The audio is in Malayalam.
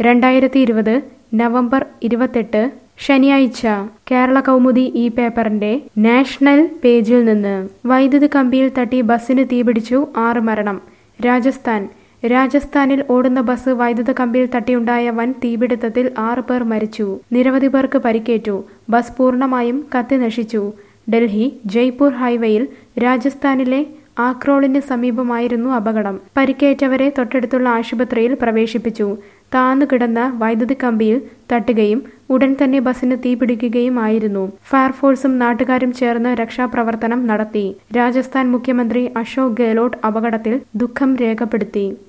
2020 നവംബർ 28 ശനിയാഴ്ച കേരള കൗമുദി ഈ പേപ്പറിന്റെ നാഷണൽ പേജിൽ നിന്ന് വൈദ്യുതി കമ്പിയിൽ തട്ടി ബസ്സിന് തീപിടിച്ചു 6 മരണം. രാജസ്ഥാനിൽ ഓടുന്ന ബസ് വൈദ്യുത കമ്പിയിൽ തട്ടിയുണ്ടായ വൻ തീപിടുത്തത്തിൽ 6 പേർ മരിച്ചു. നിരവധി പേർക്ക് പരിക്കേറ്റു. ബസ് പൂർണ്ണമായും കത്തി നശിച്ചു. ഡൽഹി ജയ്പൂർ ഹൈവേയിൽ രാജസ്ഥാനിലെ ആക്രോളിന് സമീപമായിരുന്നു അപകടം. പരിക്കേറ്റവരെ തൊട്ടടുത്തുള്ള ആശുപത്രിയിൽ പ്രവേശിപ്പിച്ചു. താന്നുകിടന്ന വൈദ്യുതി കമ്പിയിൽ തട്ടുകയും ഉടൻ തന്നെ ബസ്സിന് തീപിടിക്കുകയും ആയിരുന്നു. ഫയർഫോഴ്സും നാട്ടുകാരും ചേർന്ന് രക്ഷാപ്രവർത്തനം നടത്തി. രാജസ്ഥാൻ മുഖ്യമന്ത്രി അശോക് ഗെഹ്ലോട്ട് അപകടത്തിൽ ദുഃഖം രേഖപ്പെടുത്തി.